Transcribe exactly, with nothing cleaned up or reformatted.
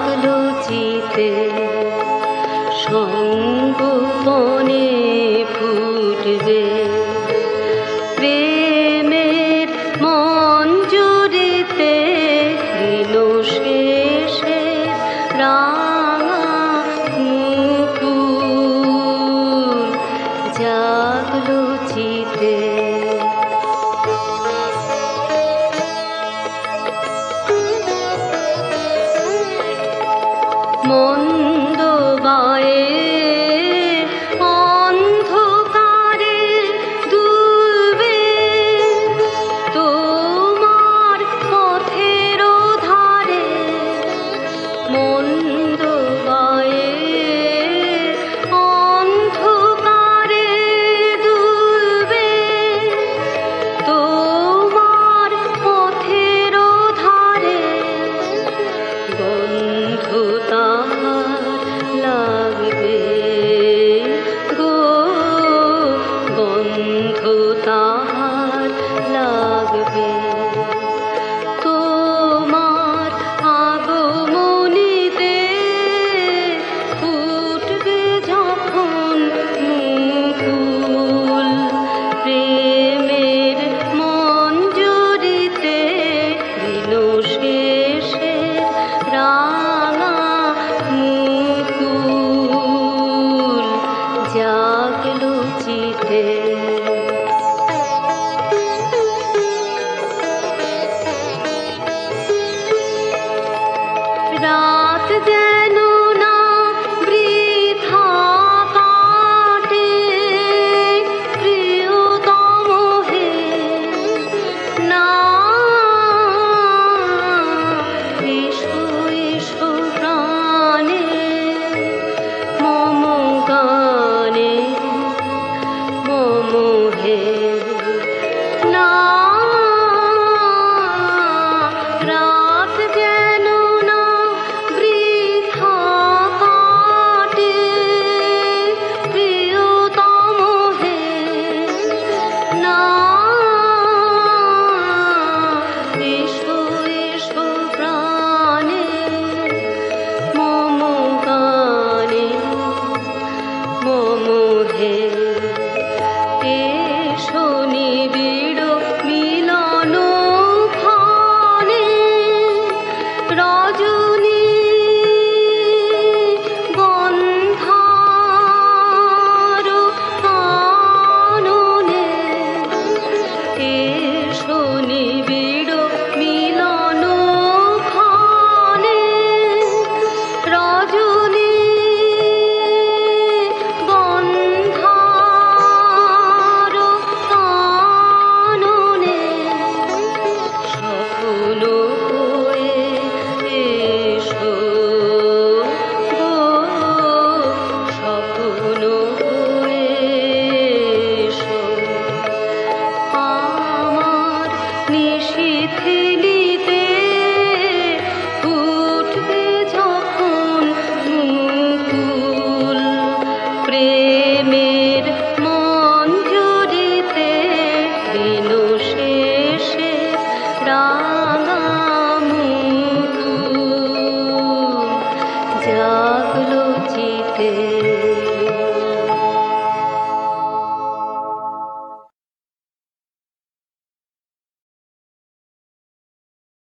জাগলো চিতে সঙ্গোপনে ফুটবে প্রেমের মঞ্জুরিতে দিল শেষে রাঙা মুকুল জাগলো চিতে মন্দ বায়ে অন্ধকারে দুলবে তোমার পথের ধারে মন্দ বায়ে অন্ধকারে দুলবে তোমার পথের ধারে গন্ধ তাহার লাগবে গো গন্ধ তাহার লাগবে তোমার আগমনীতে ফুটবে যখন মুকুল প্রেমের মঞ্জুরিতে দিল শেষে রাঙা মুকুল জাগলো চিতে রাত যেন না বৃথা কাটে প্রিয়তম হে না এসো এসো প্রাণে মম গানে মম হে না রাত যেন না বৃথা কাটে প্রিয়তম হে না এসো এসো প্রাণে মম গানে মম হে এসো নিবিড় মিলন ক্ষণে রজনী গন্ধার কাননে এসো নিবিড় মিলন ক্ষণে রজনী গন্ধার কাননে স্বপ্ন হয়ে এসো গো স্বপ্ন হয়ে এসো আমার নিশীথিনীতে ফুটবে যখন মুকুল প্রেমের মঞ্জুরিতে দিল শেষে রাঙা মুকুল জাগলো চিতে।